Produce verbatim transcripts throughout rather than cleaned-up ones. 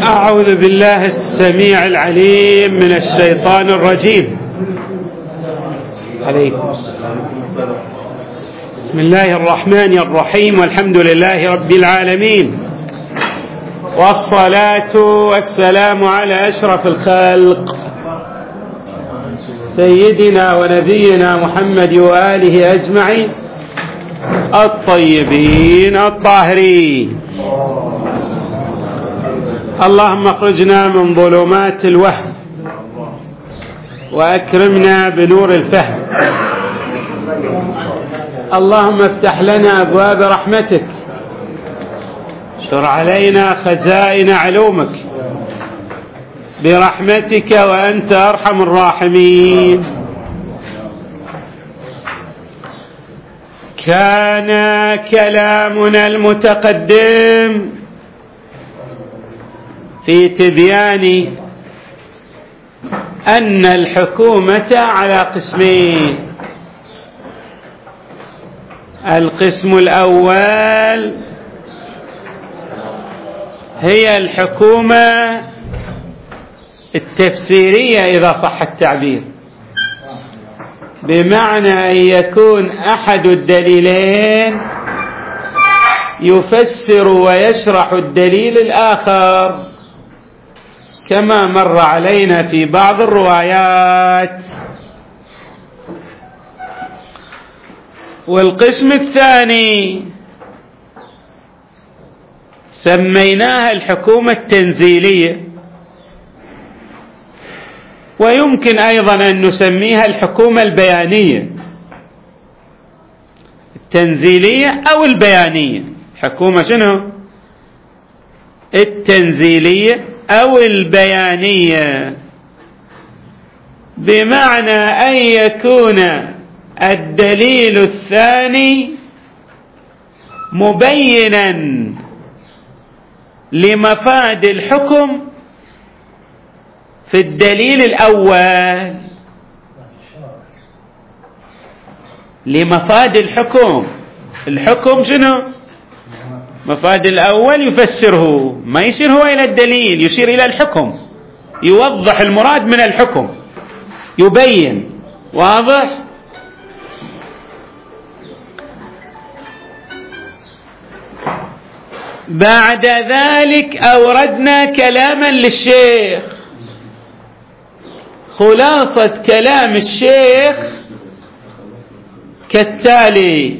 أعوذ بالله السميع العليم من الشيطان الرجيم. عليكم السلام. بسم الله الرحمن الرحيم، والحمد لله رب العالمين، والصلاة والسلام على أشرف الخلق سيدنا ونبينا محمد وآله أجمعين الطيبين الطاهرين. اللهم اخرجنا من ظلمات الوهم وأكرمنا بنور الفهم. اللهم افتح لنا أبواب رحمتك، اشر علينا خزائن علومك برحمتك وأنت أرحم الراحمين. كان كلامنا المتقدم في تبيان أن الحكومة على قسمين. القسم الأول هي الحكومة التفسيرية إذا صح التعبير، بمعنى أن يكون أحد الدليلين يفسر ويشرح الدليل الآخر، كما مر علينا في بعض الروايات. والقسم الثاني سميناها الحكومة التنزيلية، ويمكن أيضا أن نسميها الحكومة البيانية. التنزيلية أو البيانية، حكومة شنو؟ التنزيلية أو البيانية، بمعنى أن يكون الدليل الثاني مبينا لمفاد الحكم في الدليل الأول، لمفاد الحكم. الحكم شنو؟ مفاد الأول يفسره، ما يشير هو إلى الدليل، يشير إلى الحكم، يوضح المراد من الحكم، يبين. واضح؟ بعد ذلك أوردنا كلاما للشيخ. خلاصة كلام الشيخ كالتالي: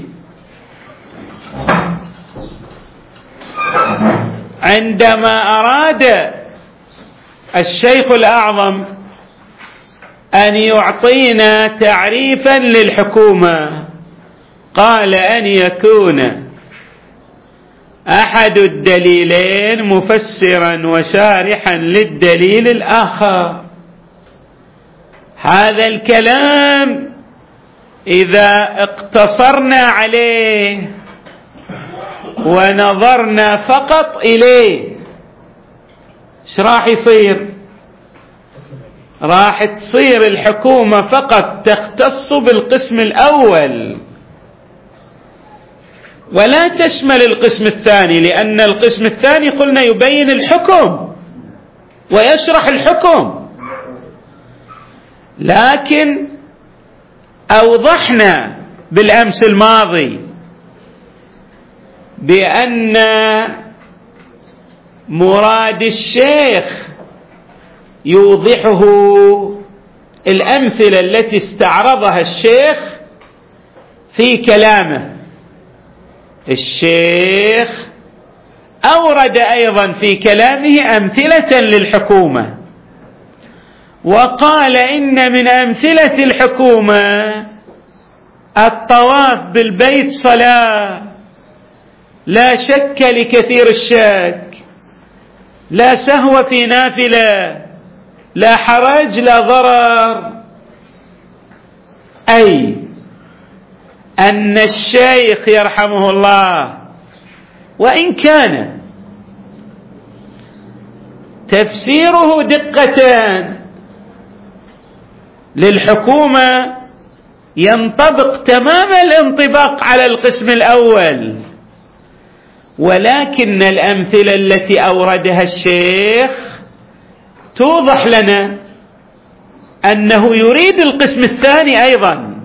عندما أراد الشيخ الأعظم أن يعطينا تعريفا للحكومة، قال أن يكون أحد الدليلين مفسرا وشارحا للدليل الآخر. هذا الكلام إذا اقتصرنا عليه ونظرنا فقط إليه، ايش راح يصير؟ راح تصير الحكومة فقط تختص بالقسم الأول ولا تشمل القسم الثاني، لأن القسم الثاني قلنا يبين الحكم ويشرح الحكم. لكن أوضحنا بالأمس الماضي بأن مراد الشيخ يوضحه الأمثلة التي استعرضها الشيخ في كلامه. الشيخ أورد أيضا في كلامه أمثلة للحكومة، وقال إن من أمثلة الحكومة الطواف بالبيت صلاة، لا شك لكثير الشك، لا سهو في نافلة، لا حرج لا ضرر. أي أن الشيخ يرحمه الله وإن كان تفسيره دقة للحكومة ينطبق تمام الانطباق على القسم الأول، ولكن الأمثلة التي أوردها الشيخ توضح لنا أنه يريد القسم الثاني أيضا.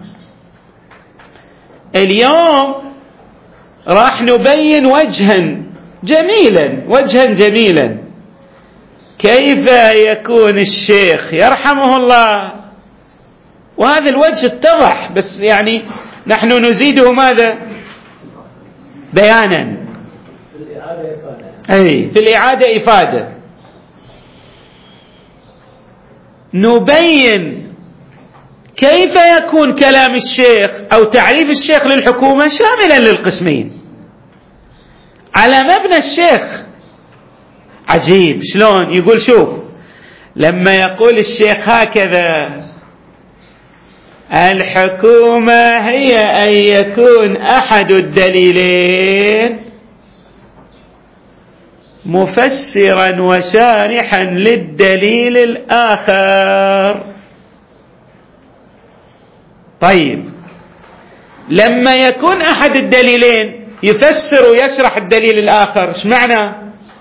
اليوم راح نبين وجها جميلا وجها جميلا كيف يكون الشيخ يرحمه الله، وهذا الوجه اتضح، بس يعني نحن نزيده ماذا؟ بيانا. أي في الإعادة إفادة نبين كيف يكون كلام الشيخ أو تعريف الشيخ للحكومة شاملا للقسمين على مبنى الشيخ. عجيب شلون يقول، شوف لما يقول الشيخ هكذا: الحكومة هي أن يكون أحد الدليلين مفسرا وشارحا للدليل الآخر. طيب لما يكون أحد الدليلين يفسر ويشرح الدليل الآخر، ايش معنى؟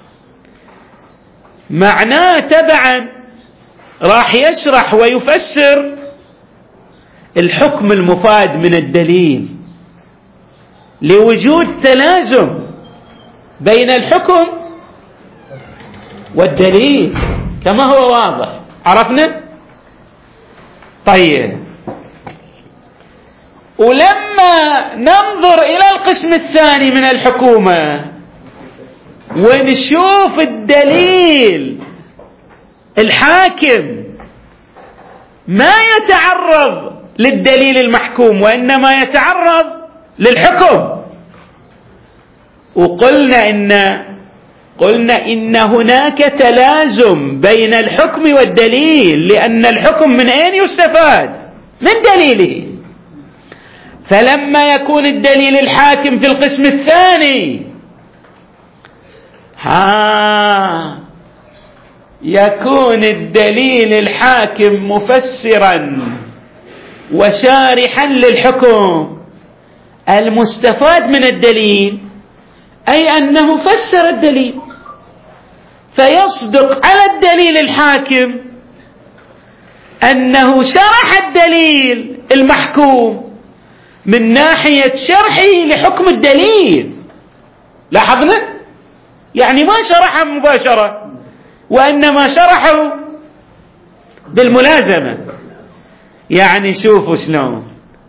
معناه تبعا راح يشرح ويفسر الحكم المفاد من الدليل لوجود تلازم بين الحكم والدليل كما هو واضح. عرفنا؟ طيب ولما ننظر إلى القسم الثاني من الحكومة ونشوف الدليل الحاكم ما يتعرض للدليل المحكوم وإنما يتعرض للحكم، وقلنا إن قلنا إن هناك تلازم بين الحكم والدليل، لأن الحكم من أين يستفاد؟ من دليله. فلما يكون الدليل الحاكم في القسم الثاني ها يكون الدليل الحاكم مفسرا وشارحا للحكم، المستفاد من الدليل أي أنه فسر الدليل، فيصدق على الدليل الحاكم أنه شرح الدليل المحكوم من ناحية شرحه لحكم الدليل. لاحظنا؟ يعني ما شرحه مباشرة وإنما شرحه بالملازمة. يعني شوفوا شلون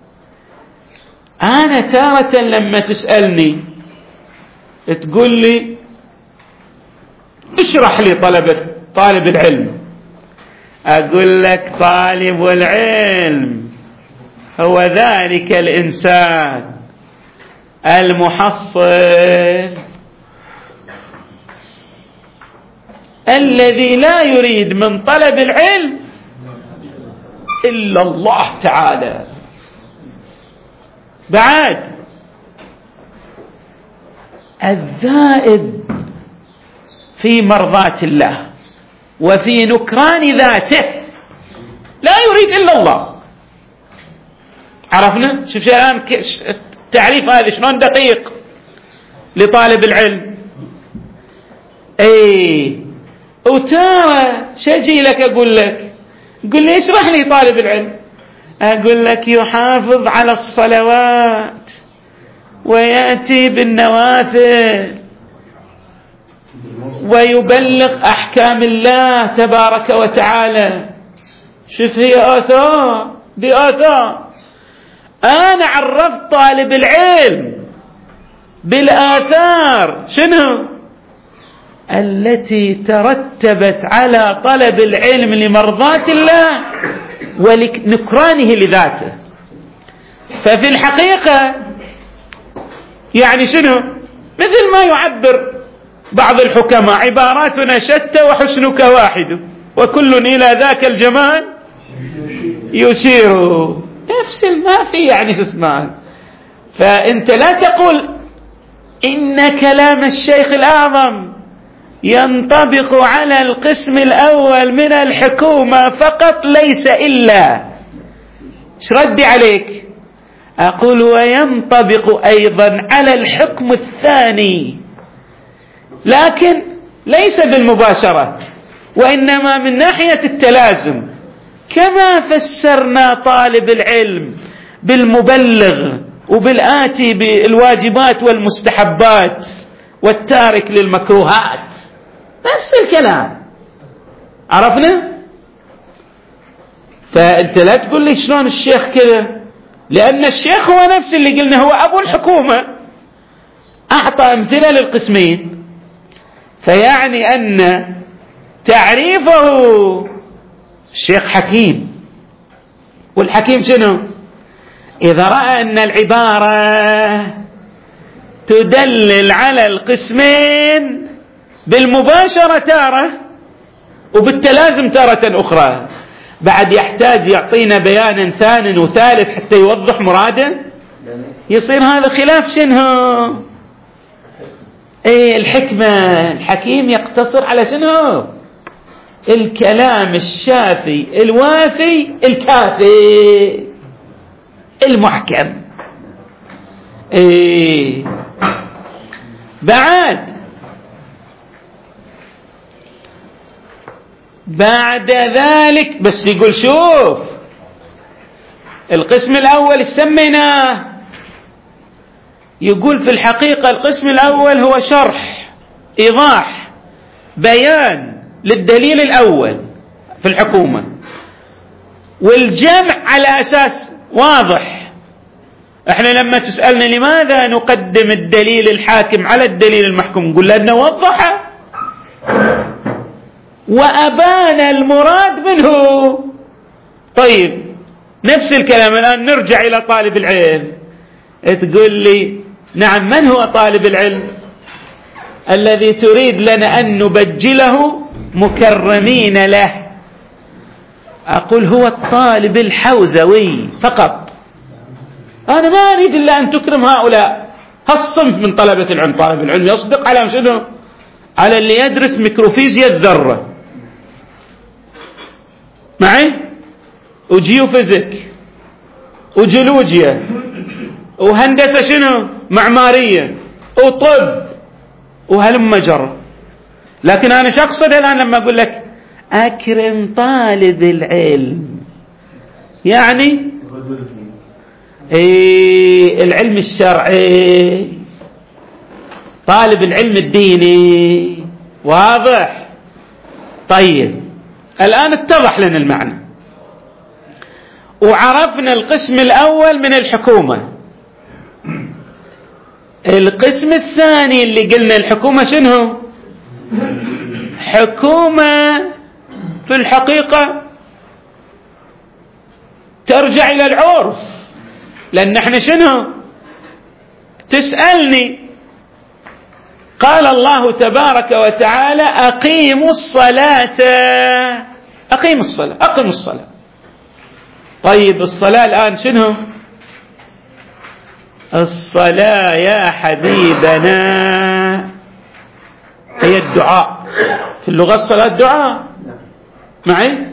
أنا تارة لما تسألني تقول لي اشرح لي طلبة طالب العلم، أقول لك طالب العلم هو ذلك الإنسان المحصل الذي لا يريد من طلب العلم إلا الله تعالى. بعد الذائب في مرضاة الله وفي نكران ذاته لا يريد إلا الله. عرفنا؟ شوف الآن التعريف هذا شلون دقيق لطالب العلم. اي وترى شجي لك أقول لك قل لي اشرح لي طالب العلم، أقول لك يحافظ على الصلوات ويأتي بالنوافل ويبلغ أحكام الله تبارك وتعالى. شوف هي آثار، دي آثار. أنا عرفت طالب العلم بالآثار شنو التي ترتبت على طلب العلم لمرضاة الله ولنكرانه لذاته. ففي الحقيقة يعني شنو؟ مثل ما يعبر بعض الحكماء عباراتنا شتى وحسنك واحد وكل إلى ذاك الجمال يشير. نفس ما في يعني شو اسمه. فأنت لا تقول إن كلام الشيخ الأعظم ينطبق على القسم الأول من الحكومة فقط ليس إلا. ايش ردي عليك؟ أقول وينطبق أيضا على الحكم الثاني لكن ليس بالمباشرة، وإنما من ناحية التلازم، كما فسرنا طالب العلم بالمبلغ وبالآتي بالواجبات والمستحبات والتارك للمكروهات، نفس الكلام. عرفنا؟ فأنت لا تقول لي شلون الشيخ كذا، لأن الشيخ هو نفس اللي قلنا هو أبو الحكومة، أعطى أمثلة للقسمين، فيعني أن تعريفه الشيخ حكيم. والحكيم شنو؟ إذا رأى أن العبارة تدلل على القسمين بالمباشرة تارة وبالتلازم تارة أخرى، بعد يحتاج يعطينا بيانا ثاني وثالث حتى يوضح مراده، يصير هذا خلاف شنو؟ ايه الحكمة. الحكيم يقتصر على شنو؟ الكلام الشافي الوافي الكافي المحكم. ايه بعد بعد ذلك بس يقول شوف القسم الأول ايش سميناه؟ يقول في الحقيقة القسم الأول هو شرح، إيضاح، بيان للدليل الأول في الحكومة، والجمع على أساس واضح. احنا لما تسألنا لماذا نقدم الدليل الحاكم على الدليل المحكوم، نقول لأنه وضحه وأبان المراد منه. طيب نفس الكلام الآن نرجع إلى طالب العلم، تقول لي نعم من هو طالب العلم الذي تريد لنا أن نبجله مكرمين له؟ أقول هو الطالب الحوزوي فقط. أنا ما أريد إلا أن تكرم هؤلاء هالصنف من طلبة العلم. طالب العلم يصدق على شنو؟ على اللي يدرس ميكروفيزياء الذرة معي، وجيوفيزيك وجيولوجيا وهندسة شنو معمارية وطب وهلم جرى. لكن أنا شو أقصد الآن لما أقول لك أكرم طالب العلم؟ يعني إيه العلم الشرعي، طالب العلم الديني. واضح؟ طيب الآن اتضح لنا المعنى وعرفنا القسم الأول من الحكومة. القسم الثاني اللي قلنا الحكومة شنو؟ حكومة في الحقيقة ترجع إلى العرف، لأن احنا شنو تسألني؟ قال الله تبارك وتعالى أقيموا الصلاة، أقيموا الصلاة، أقيموا الصلاة. طيب الصلاة الآن شنو؟ الصلاة يا حبيبنا هي الدعاء، في اللغة الصلاة دعاء معي؟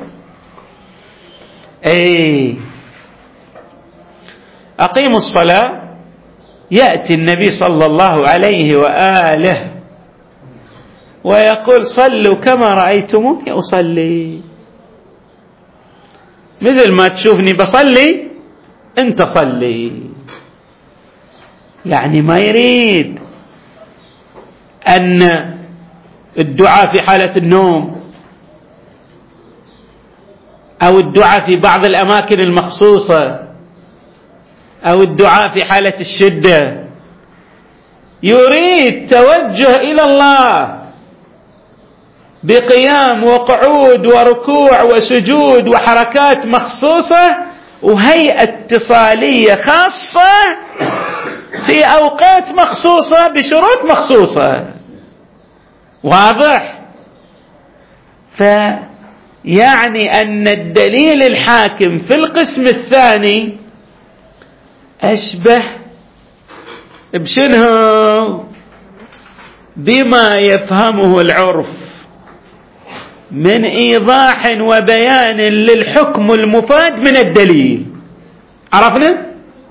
اي أقيموا الصلاة، يأتي النبي صلى الله عليه وآله ويقول صلوا كما رأيتموني أصلي، مثل ما تشوفني بصلي أنت صلي. يعني ما يريد أن الدعاء في حالة النوم أو الدعاء في بعض الأماكن المخصوصة أو الدعاء في حالة الشدة، يريد توجه إلى الله بقيام وقعود وركوع وسجود وحركات مخصوصة وهيئة اتصالية خاصة في أوقات مخصوصة بشروط مخصوصة. واضح؟ فيعني أن الدليل الحاكم في القسم الثاني أشبه بشنه؟ بما يفهمه العرف من إيضاح وبيان للحكم المفاد من الدليل. عرفنا؟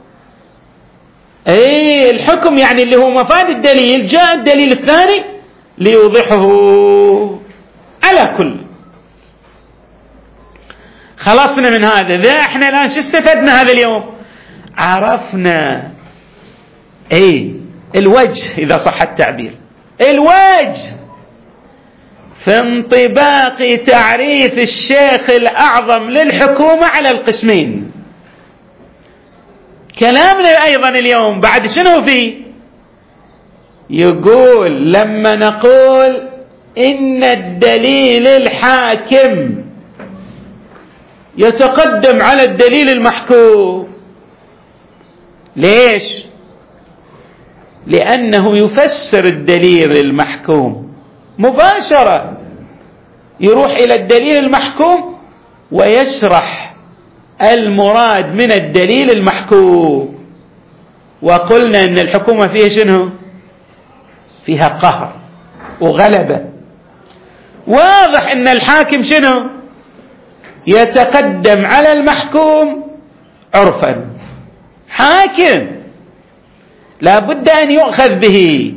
ايه الحكم يعني اللي هو مفاد الدليل، جاء الدليل الثاني ليوضحه على كل. خلصنا من هذا. ذا احنا الآن شو استفدنا هذا اليوم؟ عرفنا اي الوجه، إذا صح التعبير، الوجه في انطباق تعريف الشيخ الأعظم للحكومة على القسمين. كلامنا أيضا اليوم بعد شنو فيه؟ يقول لما نقول إن الدليل الحاكم يتقدم على الدليل المحكوم. ليش؟ لأنه يفسر الدليل المحكوم مباشرة، يروح إلى الدليل المحكوم ويشرح المراد من الدليل المحكوم. وقلنا إن الحكومة فيها شنو؟ فيها قهر وغلبة. واضح إن الحاكم شنو؟ يتقدم على المحكوم عرفا، حاكم لا بد أن يؤخذ به.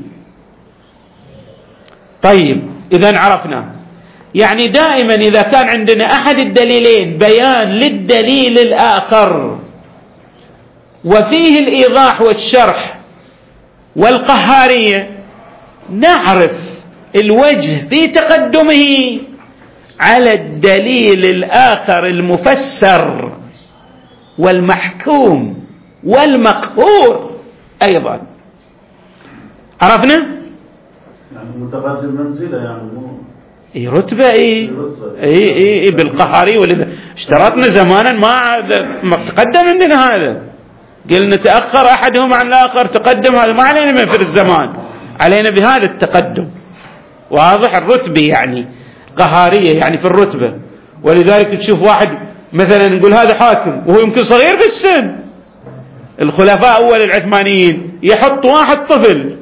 طيب إذن عرفنا، يعني دائما إذا كان عندنا أحد الدليلين بيان للدليل الآخر وفيه الإيضاح والشرح والقهارية، نعرف الوجه في تقدمه على الدليل الآخر المفسر والمحكوم والمقهور أيضا. عرفنا؟ يعني متقدم منزلة، يعني مو اي رتبة. اي اي اي, اي بالقهاري. ولذا اشترطنا زمانا ما ما تقدم عندنا هذا، قلنا تأخر أحدهم عن الآخر تقدم، هذا ما علينا من في الزمان، علينا بهذا التقدم. واضح؟ الرتبة يعني قهارية، يعني في الرتبة. ولذلك تشوف واحد مثلا نقول هذا حاكم وهو يمكن صغير في السن. الخلفاء أول العثمانيين يحط واحد طفل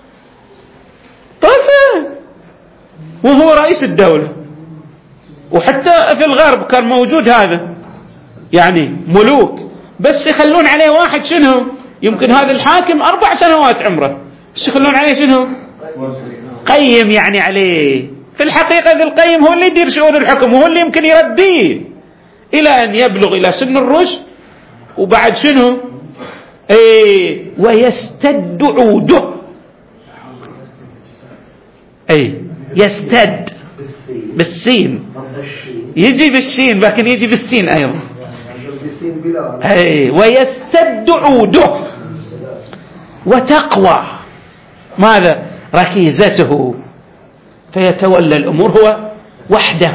طفل وهو رئيس الدولة. وحتى في الغرب كان موجود هذا، يعني ملوك بس يخلون عليه واحد شنو يمكن هذا الحاكم أربع سنوات عمره، بس يخلون عليه شنو قيم، يعني عليه. في الحقيقة ذي القيم هو اللي يدير شؤون الحكم، وهو اللي يمكن يربيه إلى أن يبلغ إلى سن الرشد. وبعد شنو ايه ويستد عوده. ايه يستد بالسين، يجي بالشين لكن يجي بالسين ايضا. ايه ويستد عوده وتقوى ماذا ركيزته، فيتولى الامور هو وحده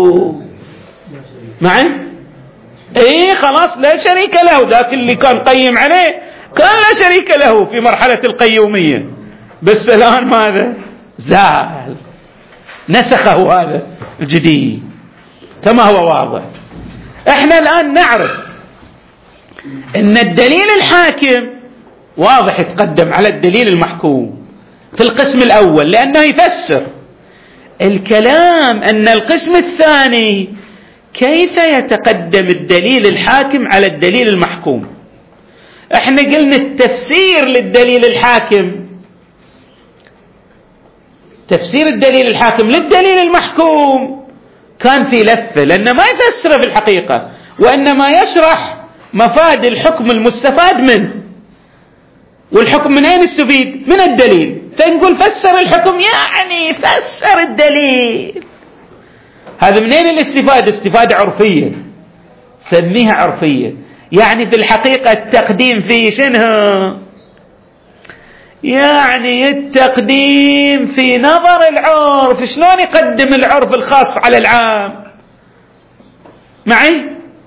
معه. ايه خلاص لا شريك له. ذاك اللي كان قيم عليه كان لا شريك له في مرحلة القيومية، بس الآن ماذا زال، نسخه هذا الجديد كما هو واضح. احنا الآن نعرف ان الدليل الحاكم واضح يتقدم على الدليل المحكوم في القسم الأول لأنه يفسر الكلام. أن القسم الثاني كيف يتقدم الدليل الحاكم على الدليل المحكوم. احنا قلنا التفسير للدليل الحاكم، تفسير الدليل الحاكم للدليل المحكوم كان في لفة، لأنه ما يفسره في الحقيقة وإنما يشرح مفاد الحكم المستفاد منه. والحكم من أين يستفيد؟ من الدليل. فنقول فسر الحكم يعني فسر الدليل. هذا منين الاستفادة؟ استفادة عرفية، سميها عرفية. يعني في الحقيقة التقديم فيه شنو؟ يعني التقديم في نظر العرف. شلون يقدم العرف الخاص على العام معي،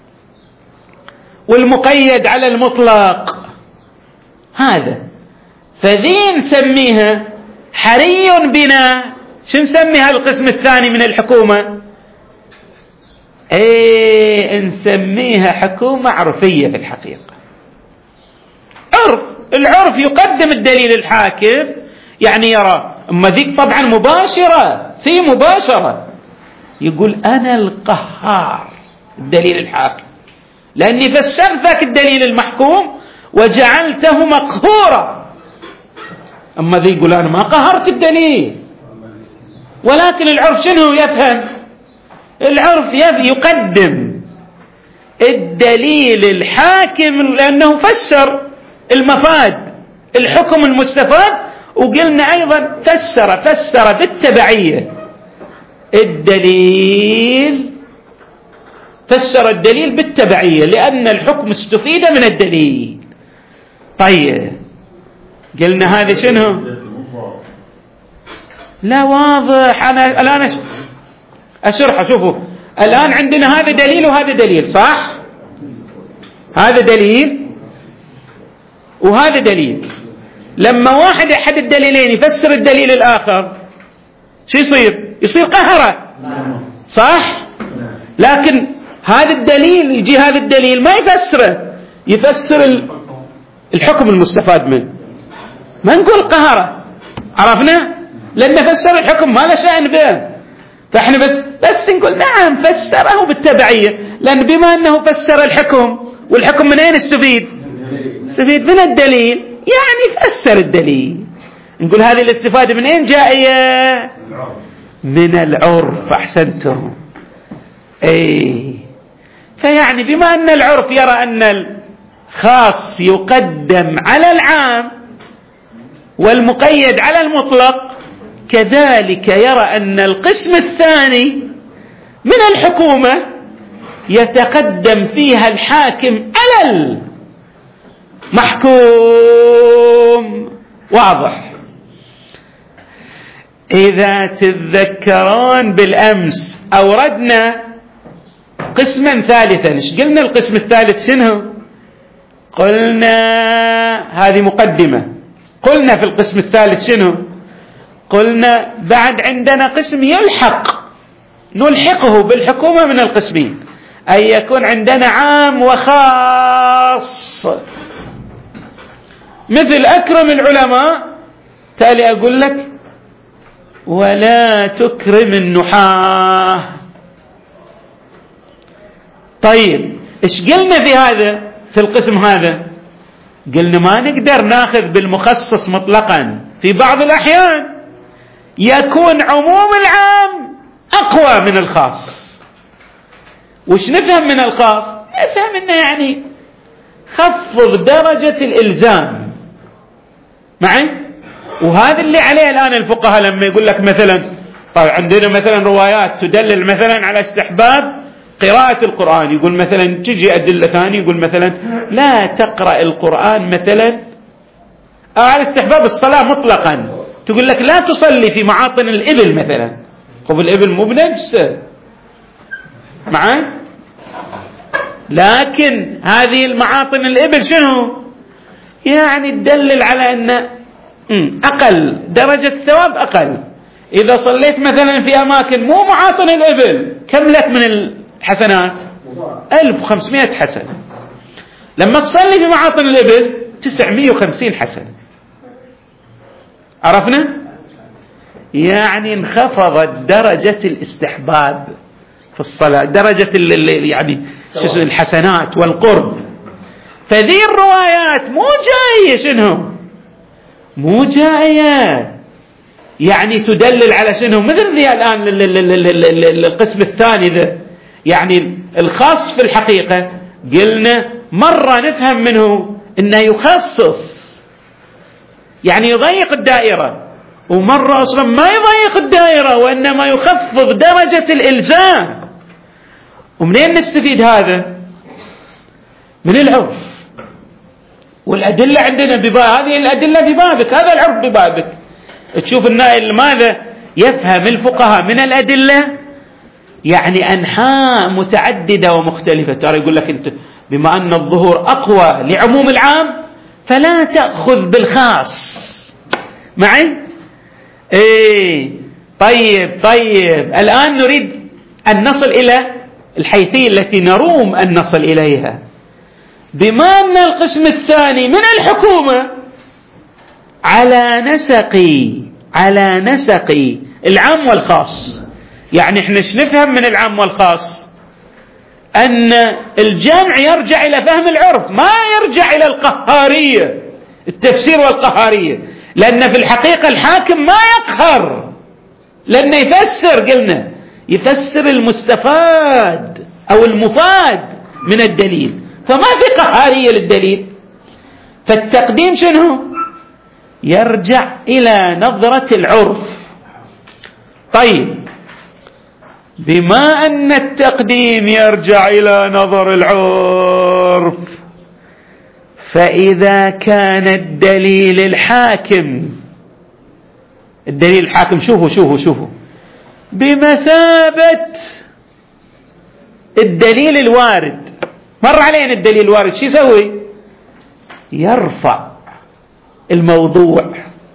والمقيد على المطلق. هذا فذي نسميها حري بنا. شو نسميها القسم الثاني من الحكومة؟ ايه نسميها حكومة عرفية في الحقيقة. عرف، العرف يقدم الدليل الحاكم يعني يرى. اما ذيك طبعا مباشرة، في مباشرة يقول انا القهار الدليل الحاكم، لاني فسرت ذاك الدليل المحكوم وجعلته مقهورا. اما ذي يقول انا ما قهرت الدليل، ولكن العرف شنو يفهم؟ العرف يقدم الدليل الحاكم لأنه فسر المفاد الحكم المستفاد، وقلنا أيضا فسر فسر بالتبعية الدليل، فسر الدليل بالتبعية لأن الحكم استفيد من الدليل. طيب قلنا هذا شنو؟ لا واضح. أنا الآن أشرح. شوفوا الآن عندنا هذا دليل وهذا دليل، صح؟ هذا دليل وهذا دليل. لما واحد أحد الدليلين يفسر الدليل الآخر شو يصير؟ يصير قهرة، صح؟ لكن هذا الدليل يجي هذا الدليل ما يفسره، يفسر الحكم المستفاد منه، ما نقول قهرة. عرفنا؟ لأن فسر الحكم ما له شأن به، فإحنا بس بس نقول نعم فسره بالتبعية، لأن بما أنه فسر الحكم، والحكم من أين استفيد؟ استفيد من الدليل، يعني فسر الدليل. نقول هذه الاستفادة من أين جائية؟ من العرف. أحسنتم. أي فيعني بما أن العرف يرى أن الخاص يقدم على العام والمقيد على المطلق، كذلك يرى أن القسم الثاني من الحكومة يتقدم فيها الحاكم على المحكوم. واضح؟ إذا تتذكرون بالأمس أوردنا قسما ثالثا. ايش قلنا القسم الثالث شنو؟ قلنا هذه مقدمة. قلنا في القسم الثالث شنو؟ قلنا بعد عندنا قسم يلحق، نلحقه بالحكومة من القسمين، أن يكون عندنا عام وخاص، مثل أكرم العلماء. تالي أقول لك ولا تكرم النحاة. طيب إيش قلنا في هذا في القسم هذا؟ قلنا ما نقدر ناخذ بالمخصص مطلقا، في بعض الأحيان يكون عموم العام أقوى من الخاص. وش نفهم من الخاص؟ نفهم إنه يعني خفض درجة الإلزام معي. وهذا اللي عليه الآن الفقهاء لما يقول لك مثلا طيب عندنا مثلا روايات تدلل مثلا على استحباب قراءة القرآن، يقول مثلا تجي أدلة ثانية يقول مثلا لا تقرأ القرآن مثلا، أو على استحباب الصلاة مطلقا، تقول لك لا تصلي في معاطن الإبل مثلا. طب الإبل مو بنجسة معي، لكن هذه المعاطن الإبل شنو يعني تدلل على أن أقل درجة الثواب أقل. إذا صليت مثلا في أماكن مو معاطن الإبل كم لك من الحسنات؟ ألف وخمسمائة حسنة. لما تصلي في معاطن الإبل تسعمائة وخمسين حسنة. عرفنا؟ يعني انخفضت درجة الاستحباب في الصلاة، درجة يعني الحسنات والقرب. فذي الروايات مو جاية شنو؟ مو جاية يعني تدلل على شنو؟ مثل ذي الآن القسم الثاني ذا، يعني الخاص في الحقيقة قلنا مرة نفهم منه إنه يخصص يعني يضيق الدائرة، ومرة أصلا ما يضيق الدائرة وإنما يخفض درجة الإلزام. ومنين نستفيد هذا؟ من العرف. والأدلة عندنا بباب، هذه الأدلة ببابك، هذا العرف ببابك. تشوف النائل ماذا يفهم الفقهاء من الأدلة؟ يعني أنحاء متعددة ومختلفة. ترى يقول لك أنت بما أن الظهور أقوى لعموم العام فلا تأخذ بالخاص معي. إيه طيب طيب الآن نريد أن نصل إلى الحيثية التي نروم أن نصل إليها. بما أن القسم الثاني من الحكومة على نسق على نسق العام والخاص، يعني احنا ايش نفهم من العام والخاص؟ أن الجمع يرجع إلى فهم العرف، ما يرجع إلى القهارية، التفسير والقهارية، لأن في الحقيقة الحاكم ما يقهر لأنه يفسر، قلنا يفسر المستفاد أو المفاد من الدليل، فما في قهارية للدليل. فالتقديم شنو؟ يرجع إلى نظرة العرف. طيب، بما أن التقديم يرجع إلى نظر العرف، فإذا كان الدليل الحاكم، الدليل الحاكم شوفوا شوفوا شوفوا بمثابة الدليل الوارد، مر علينا الدليل الوارد، شو يسوي؟ يرفع الموضوع،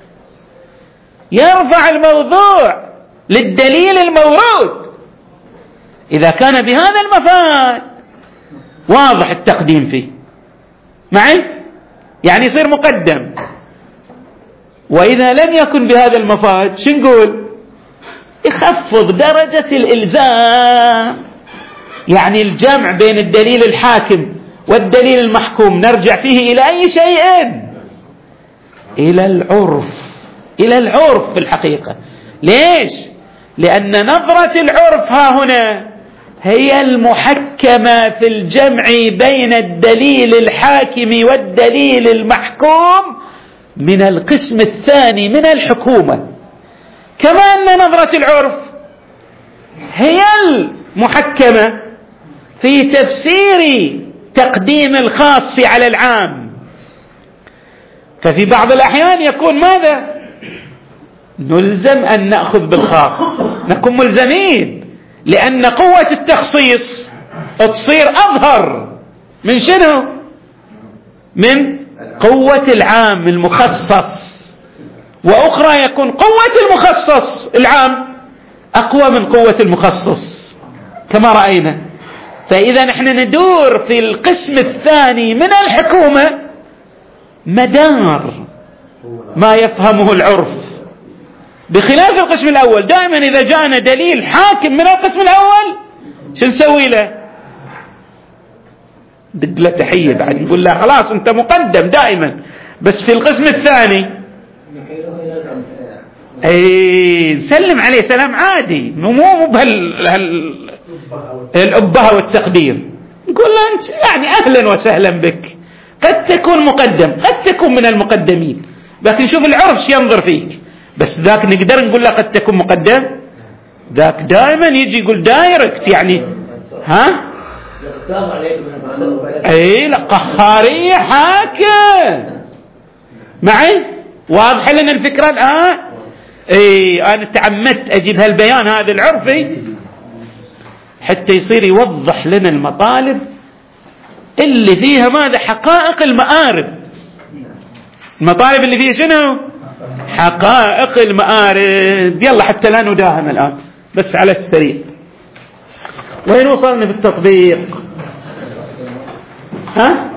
يرفع الموضوع للدليل المورود. إذا كان بهذا المفاد واضح التقديم فيه معي، يعني يصير مقدم. وإذا لم يكن بهذا المفاد شو نقول؟ يخفض درجة الإلزام. يعني الجمع بين الدليل الحاكم والدليل المحكوم نرجع فيه إلى أي شيء؟ إلى العرف، إلى العرف في الحقيقة. ليش؟ لأن نظرة العرف ها هنا هي المحكمة في الجمع بين الدليل الحاكم والدليل المحكوم من القسم الثاني من الحكومة، كما أن نظرة العرف هي المحكمة في تفسير تقديم الخاص على العام. ففي بعض الأحيان يكون ماذا؟ نلزم أن نأخذ بالخاص، نكون ملزمين، لأن قوة التخصيص تصير أظهر من شنو؟ من قوة العام المخصص. وأخرى يكون قوة المخصص العام أقوى من قوة المخصص كما رأينا. فإذا نحن ندور في القسم الثاني من الحكومة مدار ما يفهمه العرف، بخلاف القسم الأول. دائما إذا جاءنا دليل حاكم من القسم الأول شو نسوي له؟ دق له تحية بعد، نقول له خلاص أنت مقدم دائما. بس في القسم الثاني اي نسلم عليه سلام عادي، مو مو بهال هال... الأبهة والتقدير، نقول له أنت يعني أهلا وسهلا بك، قد تكون مقدم، قد تكون من المقدمين، لكن شوف العرف شو ينظر فيك. بس ذاك نقدر نقول له قد تكون مقدم، ذاك دائما يجي يقول دايركت، يعني ها اي لا قهارية حاكم معي. واضح لنا الفكرة الآن؟ اي انا تعمدت اجيب هالبيان هذا العرفي حتى يصير يوضح لنا المطالب اللي فيها ماذا؟ حقائق المآرب. المطالب اللي فيها شنو؟ حقائق المآرب. يلا حتى لا نداهم الآن، بس على السريع. وين وصلنا بالتطبيق؟ ها؟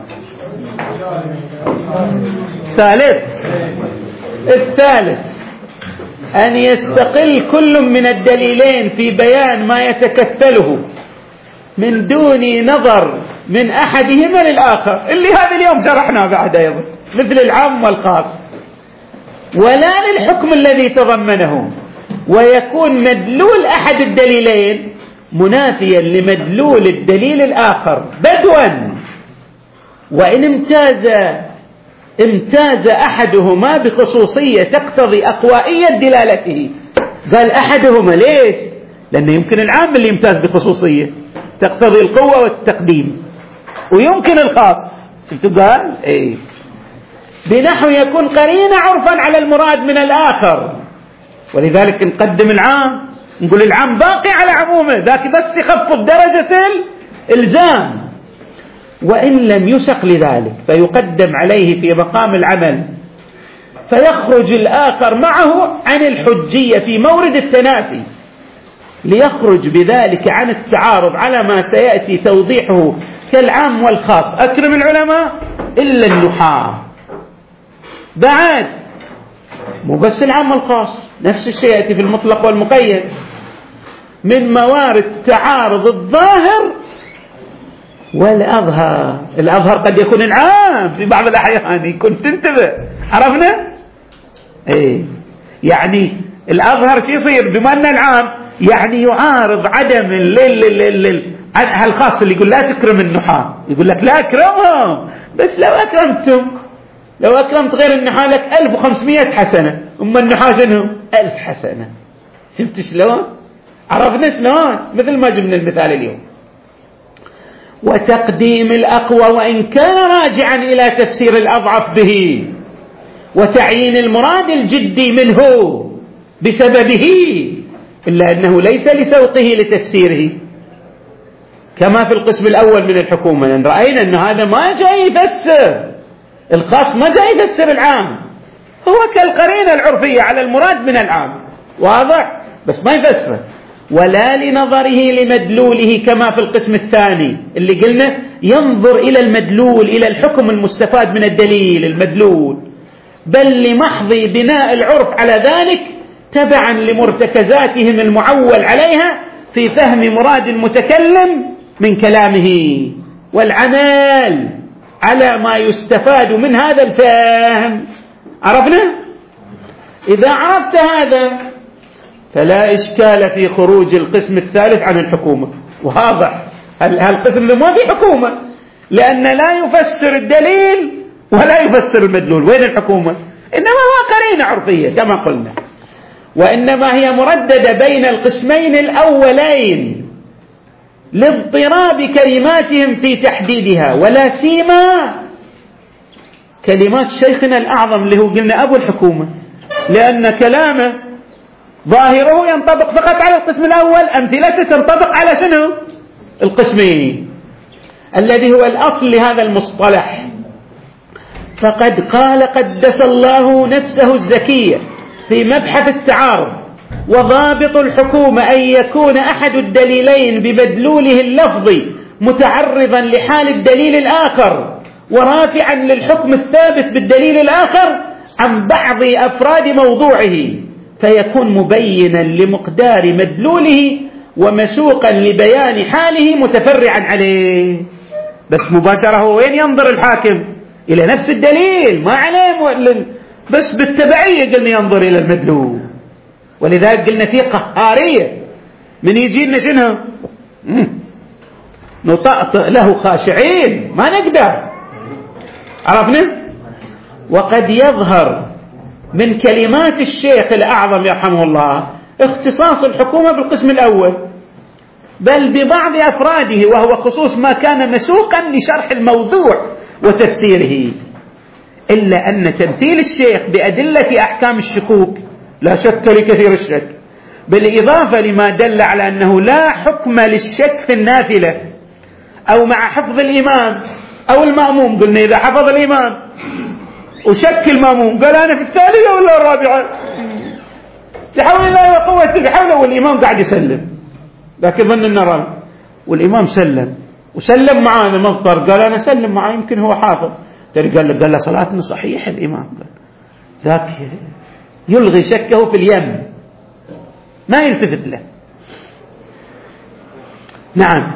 ثالث الثالث أن يستقل كل من الدليلين في بيان ما يتكتله من دون نظر من أحدهما للآخر، اللي هذا اليوم شرحناه بعد أيضا، مثل العام والخاص، ولا للحكم الذي تضمنه، ويكون مدلول أحد الدليلين منافيا لمدلول الدليل الآخر بدوا، وإن امتاز امتاز أحدهما بخصوصية تقتضي أقوائية دلالته. قال أحدهما ليش؟ لأنه يمكن العام اللي يمتاز بخصوصية تقتضي القوة والتقديم، ويمكن الخاص. شفتوا قال ايه بنحو يكون قرين عرفا على المراد من الآخر، ولذلك نقدم العام، نقول العام باقي على عمومه، ذاك بس يخفض درجة الإلزام. وإن لم يسق لذلك فيقدم عليه في مقام العمل، فيخرج الآخر معه عن الحجية في مورد التنافي، ليخرج بذلك عن التعارض على ما سيأتي توضيحه كالعام والخاص. أكرم العلماء إلا النحاة بعد، مو بس العام والخاص، نفس الشيء يأتي في المطلق والمقيد من موارد تعارض الظاهر والأظهر. الأظهر قد يكون العام في بعض الأحيان، يكون تنتبه، عرفنا؟ ايه يعني الأظهر شو يصير بما أن العام يعني يعارض عدم هالخاص اللي يقول لا تكرم النحاة، يقول لك لا أكرمهم، بس لو أكرمتم لو أكرمت غير النحاة لك ألف وخمسمائة حسنة، أما النحاة شنو ألف حسنة. شفت شلون؟ عرفنا شلون؟ مثل ما جبنا المثال اليوم. وتقديم الأقوى وإن كان راجعا إلى تفسير الأضعف به، وتعيين المراد الجدي منه بسببه، إلا أنه ليس لسوقه لتفسيره كما في القسم الأول من الحكومة، لأن رأينا أن هذا ما جاي يفسر الخاص، ما جاي يفسر العام، هو كالقرينة العرفية على المراد من العام، واضح؟ بس ما يفسره. ولا لنظره لمدلوله كما في القسم الثاني اللي قلنا ينظر إلى المدلول، إلى الحكم المستفاد من الدليل المدلول، بل لمحض بناء العرف على ذلك تبعا لمرتكزاتهم المعول عليها في فهم مراد المتكلم من كلامه، والعمل على ما يستفاد من هذا الفهم. عرفنا؟ إذا عرفت هذا فلا إشكال في خروج القسم الثالث عن الحكومة، وواضح هالقسم ما في حكومة، لأن لا يفسر الدليل ولا يفسر المدلول. وين الحكومة؟ إنما هو قرينة عرفية كما قلنا، وإنما هي مرددة بين القسمين الأولين لاضطراب كلماتهم في تحديدها، ولا سيما كلمات شيخنا الأعظم اللي هو قلنا أبو الحكومة، لأن كلامه ظاهره ينطبق فقط على القسم الأول، أمثلته تنطبق على شنو؟ القسمين، الذي هو الأصل لهذا المصطلح. فقد قال قدس الله نفسه الزكية في مبحث التعارض: وضابط الحكومة أن يكون أحد الدليلين بمدلوله اللفظي متعرضا لحال الدليل الآخر، ورافعا للحكم الثابت بالدليل الآخر عن بعض أفراد موضوعه، فيكون مبينا لمقدار مدلوله ومسوقا لبيان حاله متفرعا عليه. بس مباشرة هو وين ينظر الحاكم؟ إلى نفس الدليل، ما عليه، بس بالتبعية قلنا ينظر إلى المدلول. ولذلك قلنا فيه قهارية، من يجينا شنو نطأطئ له خاشعين، ما نقدر. عرفنا؟ وقد يظهر من كلمات الشيخ الأعظم يرحمه الله اختصاص الحكومة بالقسم الأول، بل ببعض أفراده، وهو خصوص ما كان مسوقا لشرح الموضوع وتفسيره. إلا أن تمثيل الشيخ بأدلة أحكام الشكوك لا شك لكثير الشك، بالإضافة لما دل على أنه لا حكم للشك في النافلة أو مع حفظ الإمام أو المأموم. قلنا إذا حفظ الإمام وشك المأموم قال أنا في الثالثة ولا الرابعة، بحول الله وقوته بحوله، والإمام قاعد يسلم، لكن ظن أنه رابع، والإمام سلم وسلم معانا مضطر، قال أنا سلم معاه يمكن هو حافظ، قال له قال له صلاتنا صحيحة. الإمام قال ذاك يلغي شكه في اليم، ما يلتفت له. نعم،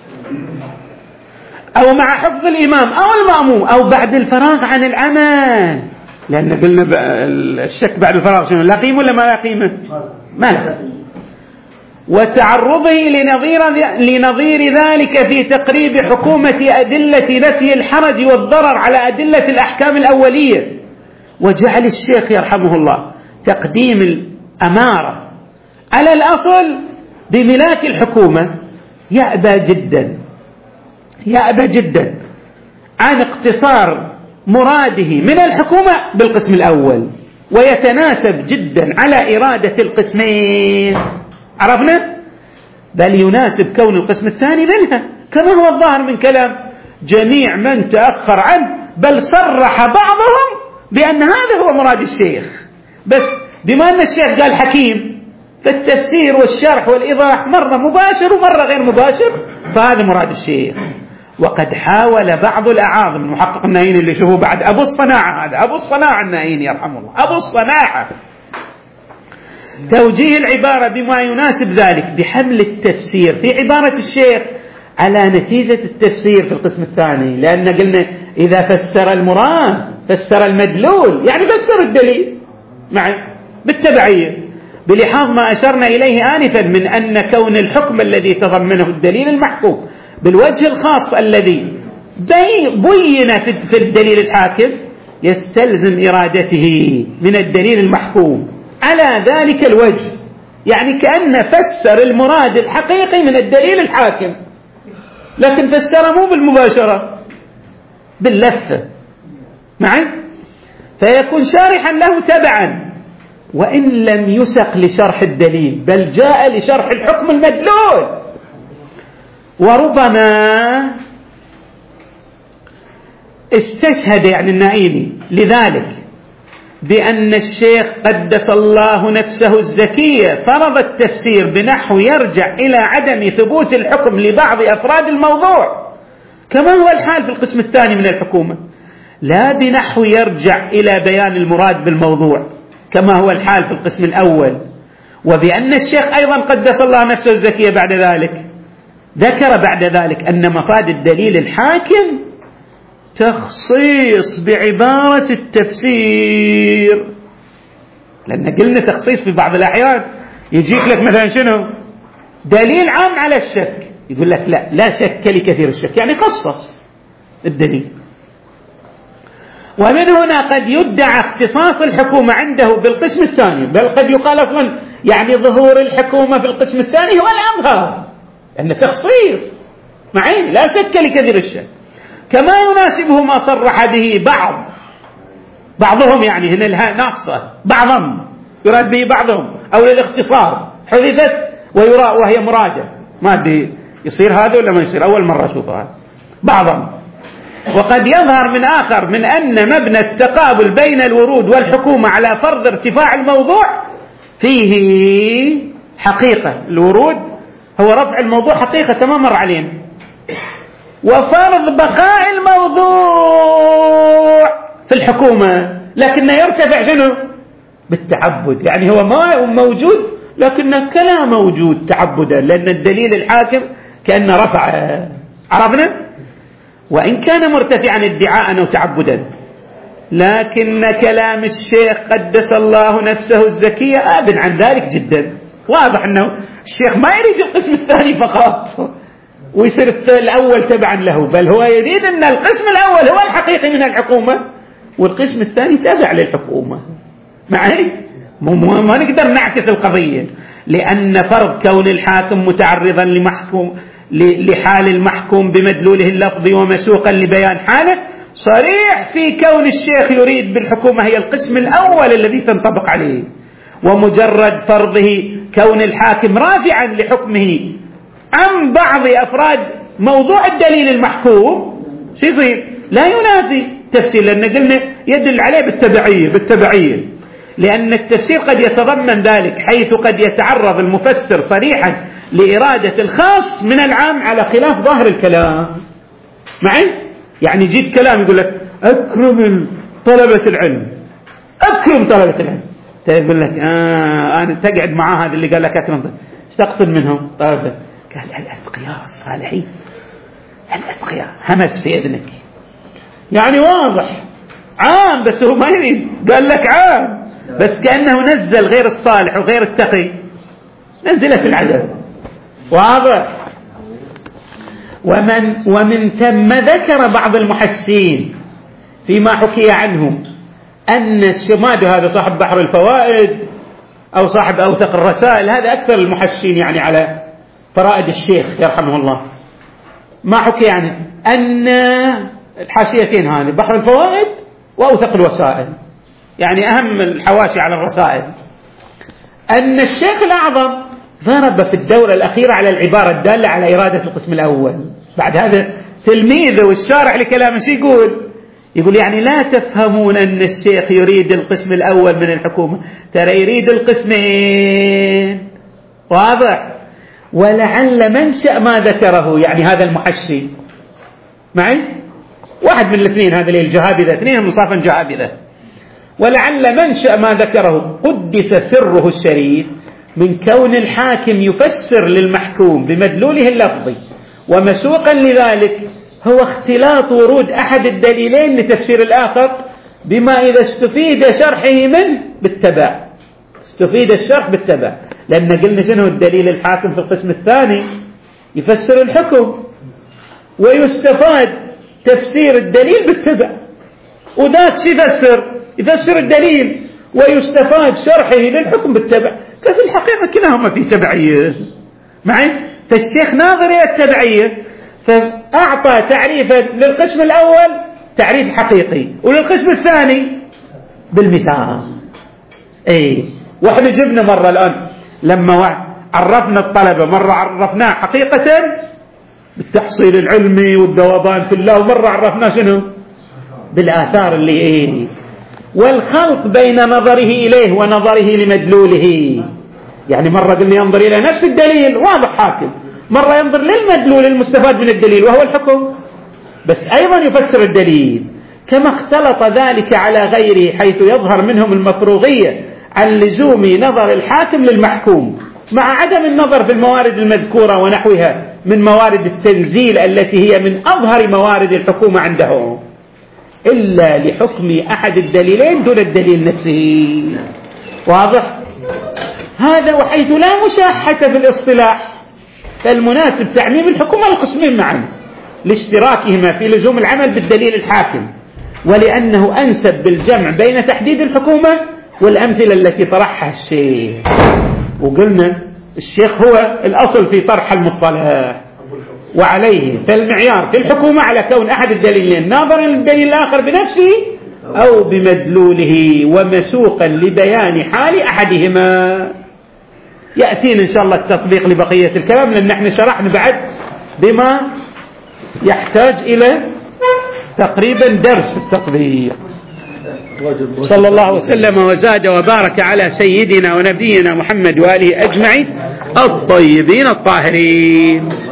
أو مع حفظ الإمام أو المأموم أو بعد الفراغ عن العمل، لأن قلنا الشك بعد الفراغ شنو؟ لا قيمة ولا ما لا قيمة؟ ما لا. وتعرضه لنظير, لنظير ذلك في تقريب حكومة أدلة نفي الحرج والضرر على أدلة الأحكام الأولية، وجعل الشيخ يرحمه الله تقديم الأمارة على الأصل بملاك الحكومة يأبى جدا يأبى جدا عن اقتصار مراده من الحكومة بالقسم الأول، ويتناسب جدا على إرادة القسمين. عرفنا؟ بل يناسب كون القسم الثاني منها، كما هو الظاهر من كلام جميع من تأخر عنه، بل صرح بعضهم بأن هذا هو مراد الشيخ. بس بما أن الشيخ قال حكيم، فالتفسير والشرح والإيضاح مرة مباشر ومرة غير مباشر، فهذا مراد الشيخ. وقد حاول بعض الأعاظم المحقق النائين اللي شوفوا بعد أبو الصناعة، هذا أبو الصناعة النائين يرحمه الله، أبو الصناعة، توجيه العبارة بما يناسب ذلك بحمل التفسير في عبارة الشيخ على نتيجة التفسير في القسم الثاني، لأن قلنا إذا فسر المراد فسر المدلول، يعني فسر الدليل معي بالتبعية. بلحاظ ما أشرنا إليه آنفا من أن كون الحكم الذي تضمنه الدليل المحكوم بالوجه الخاص الذي بين في الدليل الحاكم يستلزم إرادته من الدليل المحكوم على ذلك الوجه، يعني كأن فسر المراد الحقيقي من الدليل الحاكم، لكن فسر مو بالمباشرة، باللفة معي، فيكون شارحا له تبعا وإن لم يسق لشرح الدليل بل جاء لشرح الحكم المدلول. وربما استشهد يعني النعيمي لذلك بأن الشيخ قدس الله نفسه الزكية فرض التفسير بنحو يرجع إلى عدم ثبوت الحكم لبعض أفراد الموضوع كما هو الحال في القسم الثاني من الحكومة، لا بنحو يرجع إلى بيان المراد بالموضوع كما هو الحال في القسم الأول. وبأن الشيخ أيضا قدس الله نفسه الزكية بعد ذلك ذكر بعد ذلك أن مفاد الدليل الحاكم تخصيص بعبارة التفسير، لأن قلنا تخصيص في بعض الأحيان يجيك لك مثلا شنو دليل عام على الشك، يقول لك لا لا شك لكثير الشك، يعني خصص الدليل. ومن هنا قد يدعى اختصاص الحكومة عنده بالقسم الثاني، بل قد يقال أصلا يعني ظهور الحكومة في القسم الثاني هو الأظهر، لأن تخصيص معين لا شك لكثير الشك، كما يناسبه ما صرح به بعض بعضهم، يعني هنا الهاء ناقصة بعضهم يراد به بعضهم أو للاختصار حذفت ويرى وهي مرادة، ما أدري يصير هذا ولا ما يصير، أول مرة أشوفها بعضهم. وقد يظهر من آخر من أن مبنى التقابل بين الورود والحكومة على فرض ارتفاع الموضوع فيه حقيقة، الورود هو رفع الموضوع حقيقة كما مر علينا، وفرض بقاء الموضوع في الحكومة لكنه يرتفع شنو بالتعبد، يعني هو ما موجود لكنه كلا موجود تعبدا، لأن الدليل الحاكم كأنه رفع، عرفنا، وإن كان مرتفعا ادعاء أو تعبدا، لكن كلام الشيخ قدس الله نفسه الزكية آب عن ذلك جدا، واضح أنه الشيخ ما يريد القسم الثاني فقط ويصير الأول تبعا له، بل هو يريد أن القسم الأول هو الحقيقي من الحكومة والقسم الثاني تابع للحكومة معي. ما نقدر نعكس القضية، لأن فرض كون الحاكم متعرضا لمحكوم لحال المحكوم بمدلوله اللفظي ومسوقا لبيان حاله صريح في كون الشيخ يريد بالحكومة هي القسم الأول الذي تنطبق عليه، ومجرد فرضه كون الحاكم رافعا لحكمه عن بعض أفراد موضوع الدليل المحكوم شو يصير؟ لا ينافي تفسير، لأن قلنا يدل عليه بالتبعية بالتبعية لأن التفسير قد يتضمن ذلك، حيث قد يتعرض المفسر صريحا لإرادة الخاص من العام على خلاف ظاهر الكلام معي. يعني يجيب كلام يقول لك أكرم طلبة العلم، أكرم طلبة العلم، تقول لك آه أنا تقعد معاه هذا اللي قال لك أكرم، ايش تقصد منهم؟ طلبة، قال الأتقياء الصالحين، الأتقياء، همس في إذنك، يعني واضح عام بس هو ما يريد، قال لك عام بس كأنه نزل غير الصالح وغير التقي، نزله في العدد، واضح. ومن ومن ثم ذكر بعض المحسين فيما حكي عنهم أن الشماد هذا صاحب بحر الفوائد أو صاحب أوثق الرسائل، هذا أكثر المحسين يعني على فرائد الشيخ يرحمه الله، ما حكي عنه أن الحاشيتين هذه بحر الفوائد وأوثق الوسائل، يعني أهم الحواشي على الرسائل، أن الشيخ الأعظم ضرب في الدورة الأخيرة على العبارة الدالة على إرادة القسم الأول. بعد هذا تلميذه والشارح لكلامه شو يقول؟ يقول يعني لا تفهمون أن الشيخ يريد القسم الأول من الحكومة، ترى يريد القسمين، واضح. ولعل منشأ ما ذكره يعني هذا المحشي معي واحد من الاثنين، هذا اللي الجهابذة اثنين مصافا جهابذة، ولعل منشأ ما ذكره قدس سره الشريف من كون الحاكم يفسر للمحكوم بمدلوله اللفظي ومسوقا لذلك هو اختلاط ورود أحد الدليلين لتفسير الآخر بما إذا استفيد شرحه منه بالتبع، استفيد الشرح بالتبع، لأن قلنا شنو الدليل الحاكم في القسم الثاني يفسر الحكم، ويستفاد تفسير الدليل بالتبع، وذاك شو يفسر؟ يفسر الدليل ويستفاد شرحه للحكم بالتبع. ففي الحقيقة كلاهما في تبعية معي. فالشيخ ناظر إلى التبعية، فأعطى تعريفا للقسم الأول تعريف حقيقي، وللقسم الثاني بالمثال. اي واحنا جبنا مرة الآن لما عرفنا الطلبة، مرة عرفناه حقيقة بالتحصيل العلمي والذوبان في الله، ومرة عرفناه شنو بالآثار اللي ايه، والخلط بين نظره إليه ونظره لمدلوله. يعني مرة قلنا ينظر إلى نفس الدليل واضح حاكم، مرة ينظر للمدلول المستفاد من الدليل وهو الحكم، بس أيضا يفسر الدليل. كما اختلط ذلك على غيره حيث يظهر منهم المفروغية عن لزوم نظر الحاكم للمحكوم مع عدم النظر في الموارد المذكورة ونحوها من موارد التنزيل التي هي من أظهر موارد الحكومة عندهم، إلا لحكم أحد الدليلين دون الدليل نفسه. واضح هذا؟ وحيث لا مشاحة في الاصطلاح، فالمناسب تعميم الحكومة القسمين معا لاشتراكهما في لزوم العمل بالدليل الحاكم، ولأنه أنسب بالجمع بين تحديد الحكومة والأمثلة التي طرحها الشيخ. وقلنا الشيخ هو الأصل في طرح المصطلح، وعليه فالمعيار في الحكومة على كون أحد الدليلين ناظرا للدليل الآخر بنفسه أو بمدلوله ومسوقا لبيان حال أحدهما. يأتينا إن شاء الله التطبيق لبقية الكلام، لأن احنا شرحنا بعد بما يحتاج إلى تقريبا درس التطبيق. صلى الله وسلم وزاد وبارك على سيدنا ونبينا محمد وآله أجمعين الطيبين الطاهرين.